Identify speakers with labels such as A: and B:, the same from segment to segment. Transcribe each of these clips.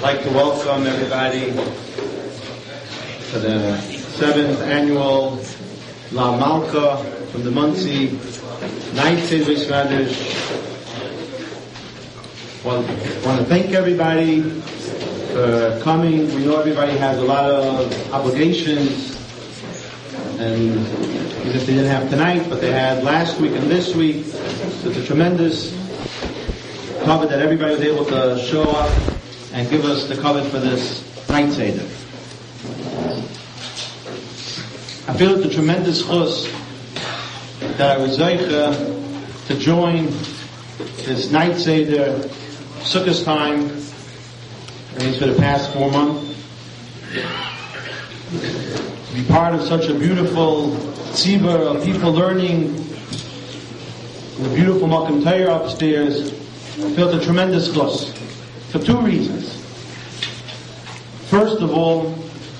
A: I'd like to welcome everybody to the 7th annual La Malka from the Muncie Night Seder Medrash. Well, I want to thank everybody for coming. We know everybody has a lot of obligations, and even if they didn't have tonight, but they had last week and this week. So it's a tremendous cover that everybody was able to show up and give us the cover for this night Seder. I feel it's a tremendous chus that I was zeicha to join this night Seder, Sukkot time, at least for the past 4 months. To be part of such a beautiful tzibur of people learning, the beautiful Malkum Torah upstairs, I felt a tremendous chus for 2 reasons. First of all,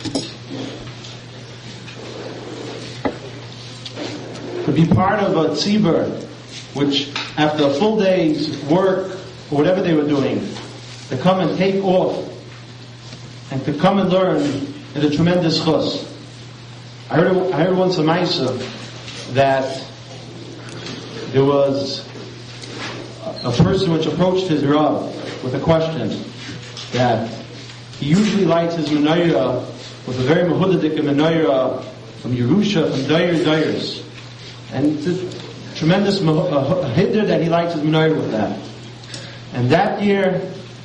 A: to be part of a tzibur, which after a full day's work or whatever they were doing, to come and take off and to come and learn is a tremendous chus. I heard once a Maisa that there was a person which approached his Rav with a question that he usually lights his menorah with a very mehudadik menorah from Yerusha, from Dayers. And it's a tremendous hiddur that he lights his menorah with that. And that year,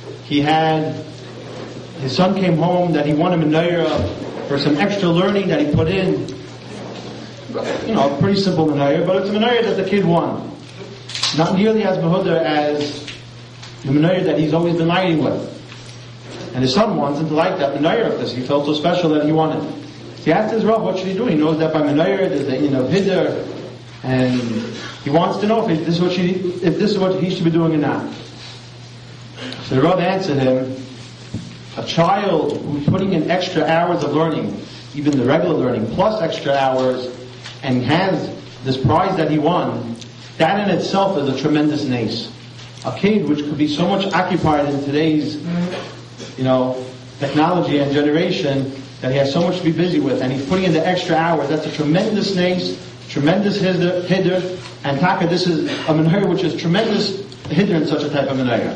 A: his son came home that he wanted a menorah for some extra learning that he put in. You know, a pretty simple menorah, but it's a menorah that the kid won. Not nearly as mehudar as the menorah that he's always been lighting with. And his son wants him to light that menorah because he felt so special that he wanted. So he asked his Rav, what should he do? He knows that by menorah there's the hiddur, and he wants to know if this is what he should be doing or not. So the Rav answered him, a child who's putting in extra hours of learning, even the regular learning, plus extra hours, and has this prize that he won, that in itself is a tremendous nace. A kid which could be so much occupied in today's, technology and generation, that he has so much to be busy with, and he's putting in the extra hours, that's a tremendous nace, tremendous hiddur, and taka, this is a menorah which is tremendous hiddur in such a type of menorah.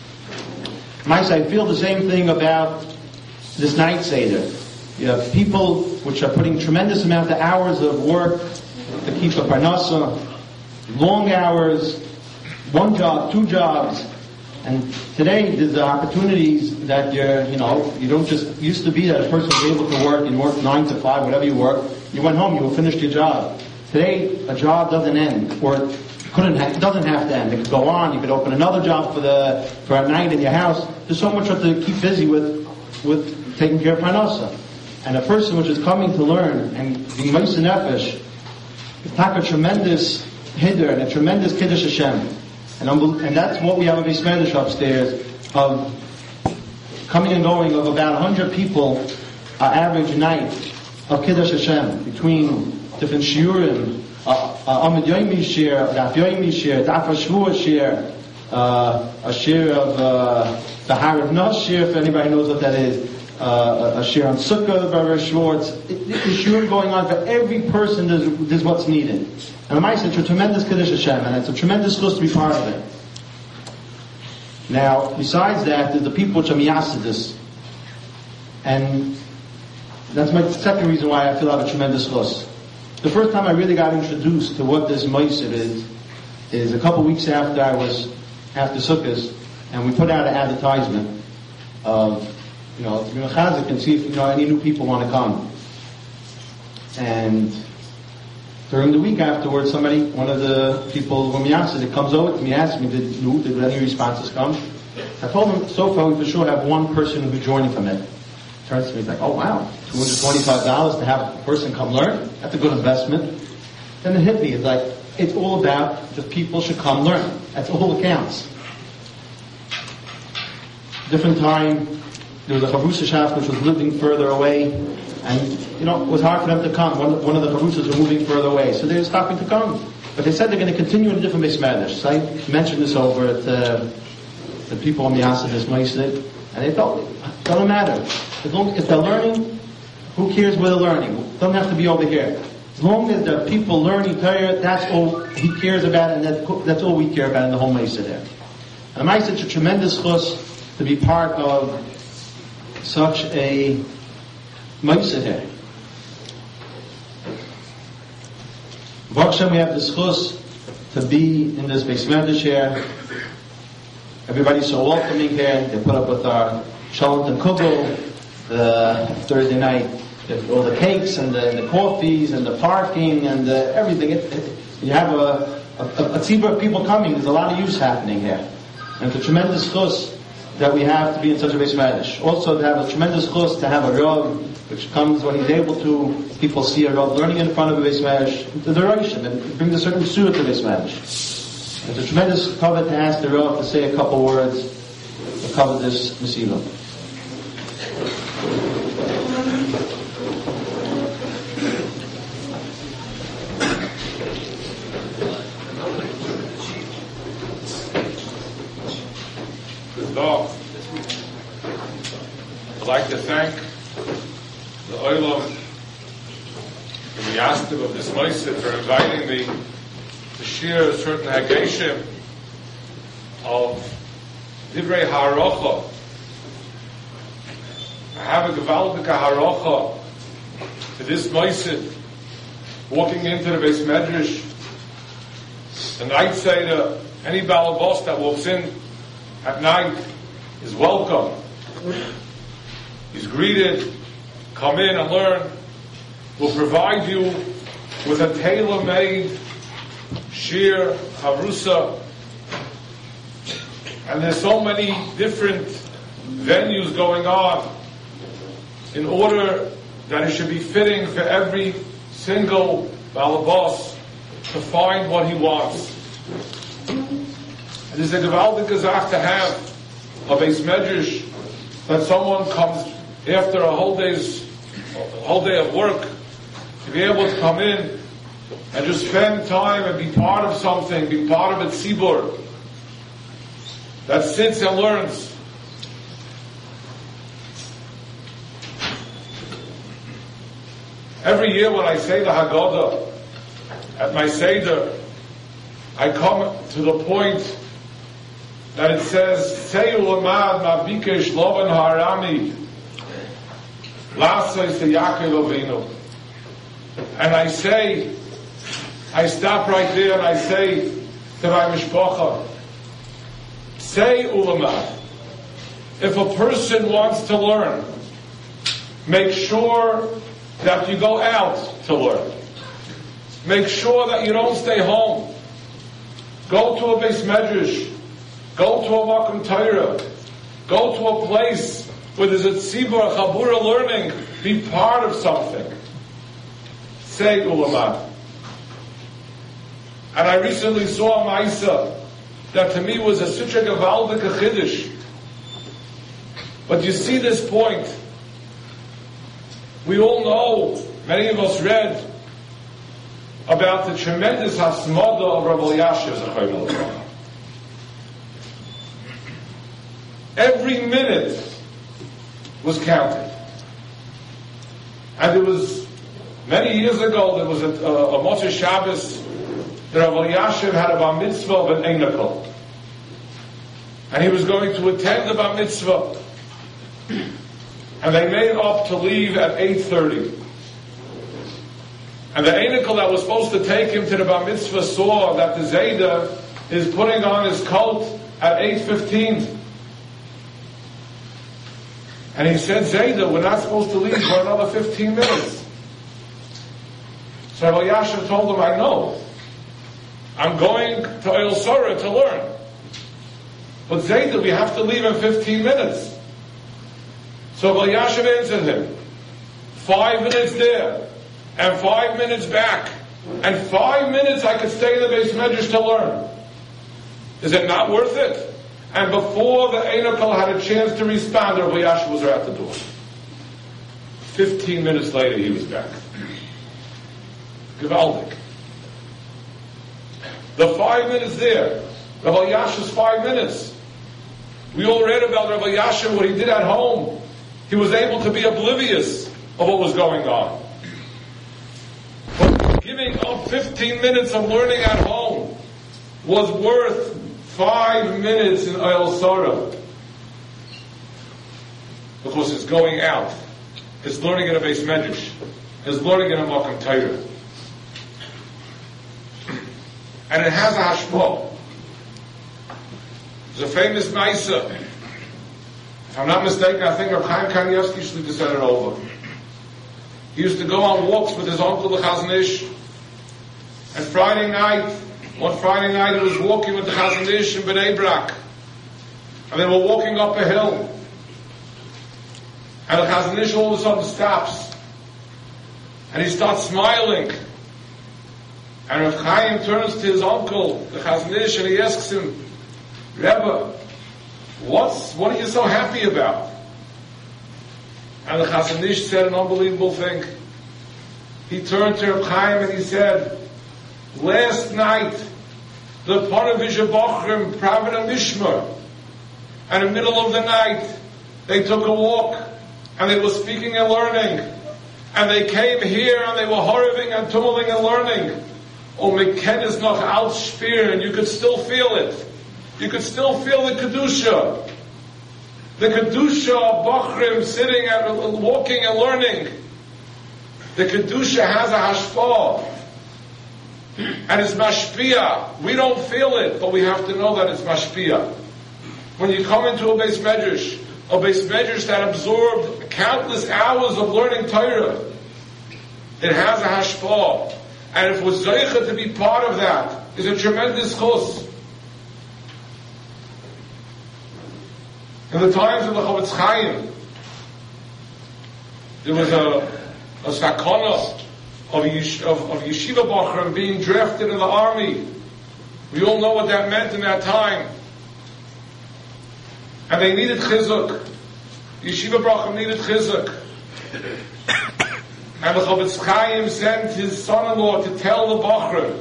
A: I feel the same thing about this night Seder. You have people which are putting tremendous amount of hours of work to keep a parnasa, long hours, 1 job, 2 jobs, and today there's the opportunities that you don't just, used to be that a person was able to work, and work 9 to 5, whatever you work, you went home, you finished your job. Today, a job doesn't end, or doesn't have to end. It could go on. You could open another job for a night in your house. There's so much to keep busy with taking care of parnasa. And a person which is coming to learn and being Moshe Nefesh, take a tremendous hiddur and a tremendous kiddush Hashem. And that's what we have a Beis Medrash upstairs of coming and going of about 100 people average night of kiddush Hashem between different shiurim, Amid Yomi shir, Daf Yomi shir, Daf Hashvua shir, a shir of the Harav Nos shir, if anybody knows what that is, a shir on Sukkah by Rav Schwartz. The shir going on for every person. There's what's needed. And the Maisa, it's a tremendous Kiddush Hashem, and it's a tremendous chus to be part of it. Now, besides that, there's the people which are miyasidis, and that's my second reason why I feel I have a tremendous chus. The first time I really got introduced to what this Moshe is a couple weeks after Sukkot, and we put out an advertisement of, Chazik and see if, any new people want to come. And during the week afterwards, one of the people from Yasid, comes over to me, asks me, did any responses come? I told him, so far we for sure have 1 person who'll be joining from it. Turns to me, he's like, oh wow, $225 to have a person come learn? That's a good investment. Then it hit me, it's like, it's all about the people should come learn. That's all that counts. Different time, there was a Chavrusa Shaft which was living further away, and it was hard for them to come. One of the Chavrusas were moving further away, so they were stopping to come. But they said they're going to continue in a different Beis Medrash. So I mentioned this over at the people on the Asadis Moshe, And they told me, it doesn't matter. If they're learning, who cares where they're learning? It doesn't have to be over here. As long as there are people learning Torah, that's all he cares about, and that's all we care about in the whole Mesa there. And the Mesa, it's a tremendous chus to be part of such a Mesa here. Baruch Hashem, we have this chus to be in this Beis Medrash here. Everybody's so welcoming here. They put up with our Shalom and Kugel, the Thursday night, all the cakes and the coffees and the parking and everything. You have a tzibur of people coming. There's a lot of use happening here. And it's a tremendous chus that we have to be in such a Beis Medrash. Also to have a tremendous chus to have a Rav, which comes when he's able to. People see a Rav learning in front of a Beis Medrash, the duration, and brings a certain surah to Beis Medrash. It's a tremendous cover to ask the Rav to say a couple words to cover this Mesilah.
B: I'd like to thank the Olam and the Yastiv of this Moshe for inviting me to share a certain Hageshim of Divrei Ha'arocha. I have a Gewaldige Ha'arocha to this Moshe walking into the Beis Medrash, and I'd say to any Balabos that walks in at night is welcome. He's greeted, come in and learn. We'll provide you with a tailor-made shir, havrusa. And there's so many different venues going on in order that it should be fitting for every single balabos to find what he wants. It is a gewaldige Zach to have a Beis Medrash that someone comes after a whole day of work to be able to come in and just spend time and be part of something, be part of a tzibur that sits and learns. Every year when I say the Haggadah at my Seder, I come to the point that it says, Seyu lamad ma'bikesh loban ha'arami Lasei se Yaakov Avinu. And I stop right there and I say to my mishpacha, say ulamad. If a person wants to learn, make sure that you go out to learn. Make sure that you don't stay home. Go to a Beis Medrash. Go to a Makom Torah. Go to a place where there's a tzibur, a chabura learning. Be part of something. Say ulamad. And I recently saw a Maisa that to me was such a gewaldige chiddush. But you see this point. We all know, many of us read about the tremendous hasmada of Rabbi Elyashiv Zechariah. Every minute was counted. And there was, many years ago, there was a Motzei Shabbos, that Rabbi Elyashiv had a bar mitzvah of an Einikel. And he was going to attend the bar mitzvah. And they made up to leave at 8:30. And the Einikel that was supposed to take him to the bar mitzvah saw that the Zayda is putting on his coat at 8:15. And he said, Zayda, we're not supposed to leave for another 15 minutes. So Rabbi Elyashiv told him, I know. I'm going to El Sora to learn. But Zayda, we have to leave in 15 minutes. So Rabbi Elyashiv answered him, 5 minutes there, and 5 minutes back, and 5 minutes I could stay in the Beis Medrash to learn. Is it not worth it? And before the Einikel had a chance to respond, Rabbi Elyashiv was at the door. 15 minutes later, he was back. Gewaldig. The 5 minutes there, Rabbi Elyashiv's 5 minutes. We all read about Rabbi Yashin, what he did at home. He was able to be oblivious of what was going on. But giving up 15 minutes of learning at home was worth 5 minutes in Oyel Sarah. Because it's going out. It's learning in a Beis Medrash. It's learning in a Makom Torah. And it has a hashpah. There's a famous Maisa. If I'm not mistaken, I think Reb Chaim Kanievsky used to send it over. He used to go on walks with his uncle, the Chazon Ish. And one Friday night, he was walking with the Chazon Ish in Bnei Brak. And they were walking up a hill. And the Chazon Ish all of a sudden stops. And he starts smiling. And Reb Chaim turns to his uncle, the Chazon Ish, and he asks him, Rebbe, what are you so happy about? And the Chazon Ish said an unbelievable thing. He turned to Reb Chaim and he said, last night, the Paravisha Bochrim, Pravda Mishmer, and in the middle of the night, they took a walk, and they were speaking and learning, and they came here, and they were horriving and tummeling and learning. Oh, Meken is noch Altspier, and you could still feel it. You could still feel the Kedusha. The Kedusha of Bochrim sitting and walking and learning. The Kedusha has a hashpah. And it's mashpia. We don't feel it, but we have to know that it's mashpia. When you come into a Beis Medrash that absorbed countless hours of learning Torah, it has a hashpah. And if we're zeicha to be part of that, is a tremendous chus. In the times of the Chavetz Chaim, there was a sakana of yeshiva bachrim being drafted in the army. We all know what that meant in that time. And they needed chizuk. Yeshiva bachrim needed chizuk. And the Chavetz Chaim sent his son-in-law to tell the bachrim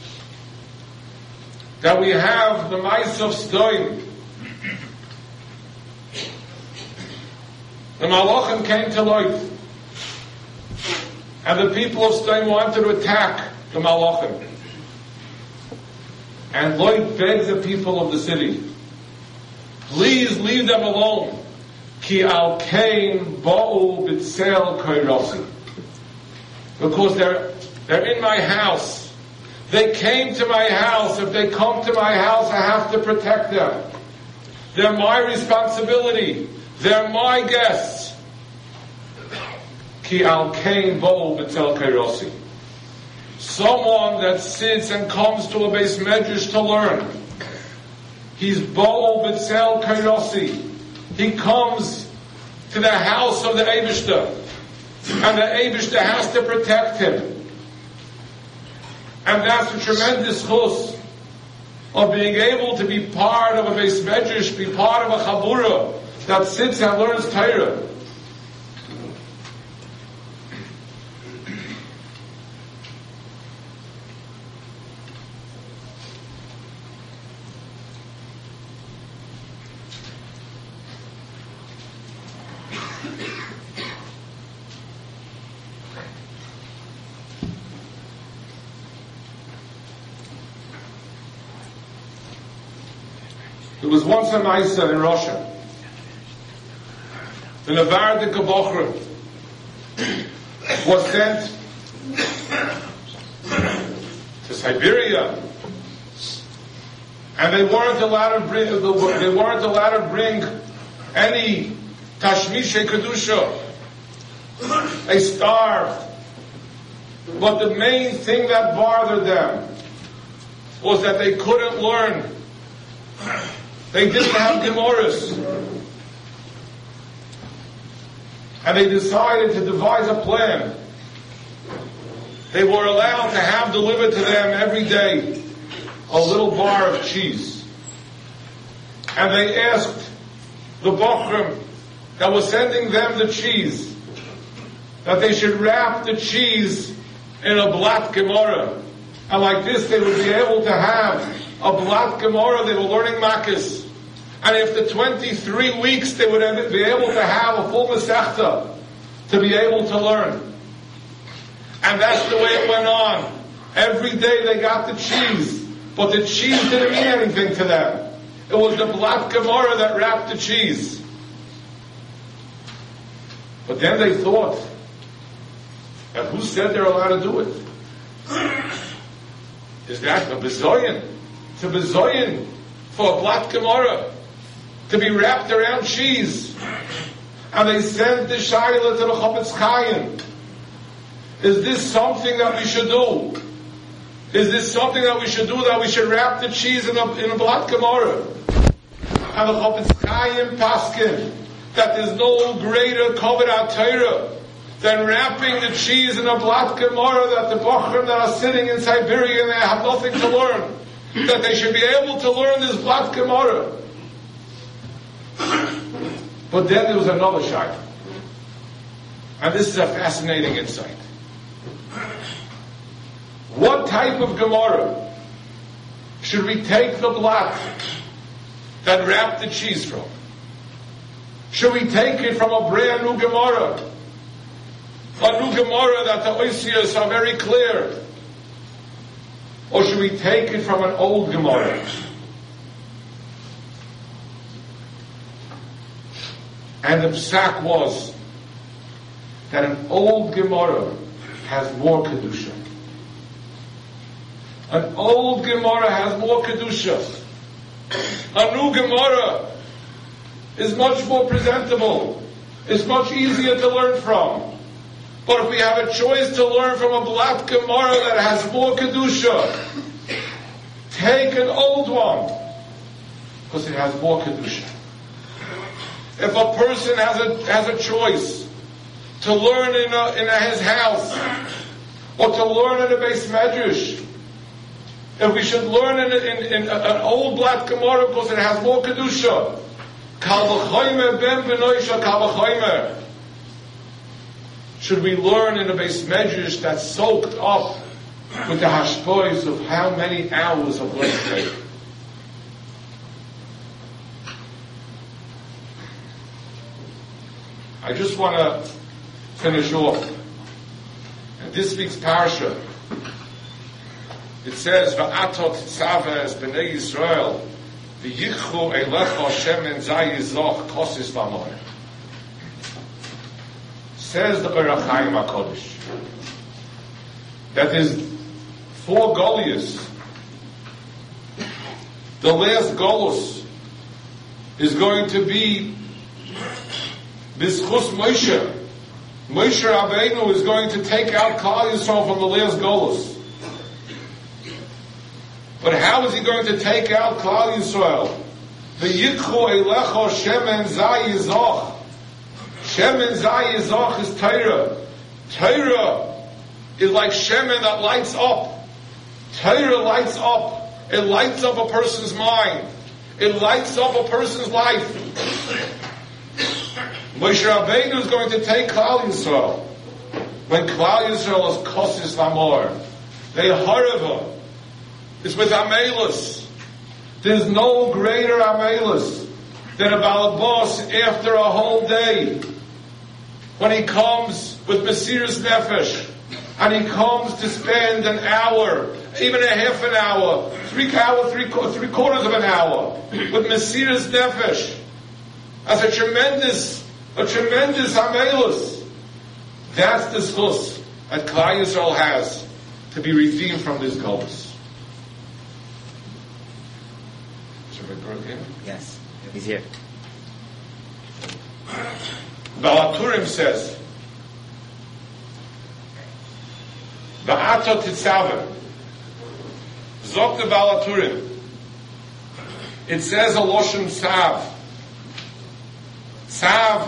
B: that we have the mice of Sdoim. The Malachim came to Lot, and the people of Sdoim wanted to attack the Malachim. And Lot begged the people of the city, please leave them alone. Ki al kain ba'u b'tzel kairasi. Because they're in my house. They came to my house. If they come to my house, I have to protect them. They're my responsibility. They're my guests. Ki al kain ba'u b'tzel kairasi. Someone that sits and comes to a Beis Medrash to learn, he's ba'u b'tzel kairasi. He comes to the house of the Eibishter, and the Eibishter has to protect him. And that's a tremendous chus of being able to be part of a Beis Medrash, be part of a Chabura that sits and learns Torah. There was once a Maisa in Russia. The Navardik Bochrim was sent to Siberia, and they weren't allowed to bring any Tashmishe Kedusha. They starved. But the main thing that bothered them was that they couldn't learn. They didn't have Gemaras. And they decided to devise a plan. They were allowed to have delivered to them every day a little bar of cheese. And they asked the Bochrim that was sending them the cheese that they should wrap the cheese in a blat Gemara. And like this they would be able to have a blat Gemara. They were learning Makis. And after 23 weeks, they would be able to have a full Masechta to be able to learn. And that's the way it went on. Every day they got the cheese, but the cheese didn't mean anything to them. It was the Blat Gemara that wrapped the cheese. But then they thought, and who said they're allowed to do it? Is that a bezoyan? It's a bezoyan for a Blat Gemara to be wrapped around cheese. And they sent the Shaila to the Chofetz Chaim. Is this something that we should do? Is this something that we should do, that we should wrap the cheese in a Blat Gemara? And the Chofetz Chaim paskin that there's no greater Kovod HaTorah than wrapping the cheese in a Blat Gemara, that the Bochrim that are sitting in Siberia and they have nothing to learn, that they should be able to learn this Blat Gemara. But then there was another shayla. And this is a fascinating insight. What type of Gemara should we take the blat that wrapped the cheese from? Should we take it from a brand new Gemara? A new Gemara that the Oisiyos are very clear? Or should we take it from an old Gemara? And the psak was that an old Gemara has more Kedusha. An old Gemara has more Kedusha. A new Gemara is much more presentable. It's much easier to learn from. But if we have a choice to learn from a Blat Gemara that has more Kedusha, take an old one, because it has more Kedusha. If a person has a choice to learn in his house, or to learn in a Beis Medrash, if we should learn in an old Blat Gemara because it has more Kedusha, Kal v'chomer ben b'noisha kal v'chomer. Should we learn in a Beis Medrash that's soaked up with the hashpois of how many hours of learning? I just want to finish off. And this week's parsha, it says, "Va'atot tzaveh es b'nei Yisrael, v'yichu eilecha shemen zayizoch kosis v'amor." Says the Orach Chaim HaKodesh that there's 4 Goliaths. The last Golus is going to be B'zchus Moshe. Moshe Rabbeinu is going to take out Klal Yisrael from the last Golus. But how is he going to take out Klal Yisrael? V'yikchu eilecha shemen zayizoch. Shemen zayizoch is Torah. Torah is like shemen that lights up. Torah lights up. It lights up a person's mind. It lights up a person's life. Moshe Rabbeinu is going to take Klal Yisrael. When Klal Yisrael is kosis v'amor, they harava. It's with Amelus. There's no greater Amelus than a balabos after a whole day. When he comes with Mesiras Nefesh, and he comes to spend an hour, even a half an hour, 3 quarters of an hour, with Mesiras Nefesh, as a tremendous Amelus. That's the schus that Klal Yisrael has to be redeemed from this golus.
C: Yes, he's here.
B: Balaturim says, Va'atot titzaveh. Zok the Balaturim. It says a Loshem Tzav. Tzav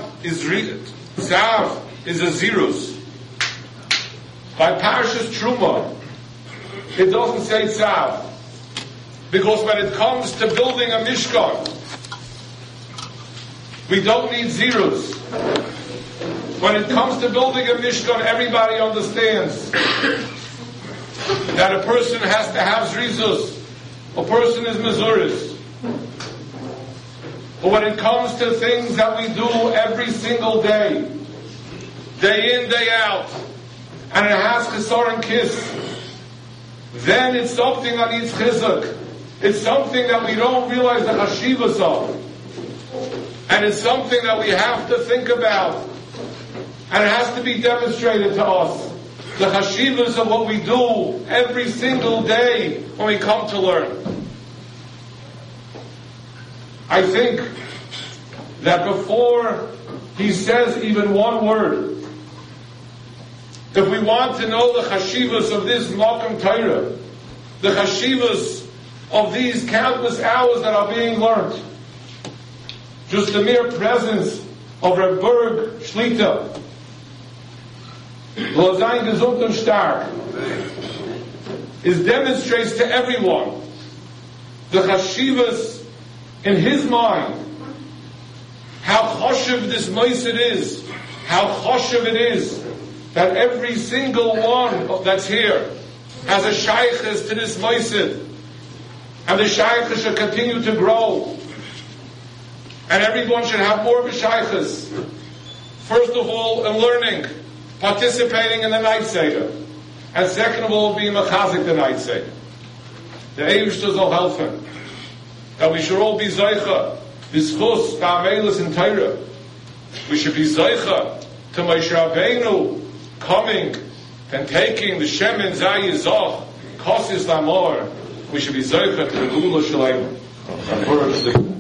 B: is a zerus. By Parashas Truma, it doesn't say Tzav. Because when it comes to building a Mishkan, we don't need zeros. When it comes to building a Mishkan, everybody understands that a person has to have zrizus. A person is mezuris. But when it comes to things that we do every single day, day in, day out, and it has chesar and kiss, then it's something that needs chizuk. It's something that we don't realize the chashivas of. And it's something that we have to think about. And it has to be demonstrated to us. The chashivas of what we do every single day when we come to learn. I think that before he says even one word, if we want to know the chashivas of this Malkum Torah, the chashivas of these countless hours that are being learned, just the mere presence of Reb Berg Shlita, Lo sein gesund und stark, demonstrates to everyone the chashivas in his mind, how choshev this moisid is, how choshev it is that every single one that's here has a shaykhis to this moisid, and the shaykhis should continue to grow, and everyone should have more of a shaykhis. First of all, in learning, participating in the night seder, and second of all, being mechazik the night seder. The Eivishter will help him. That we should all be Zaycha, B'schus, Ba'amelis in Torah. We should be Zaycha to Moshe Rabbeinu coming and taking the Shemin Zayizach, Kosis Lamor. We should be Zaycha to the Gula Shalem.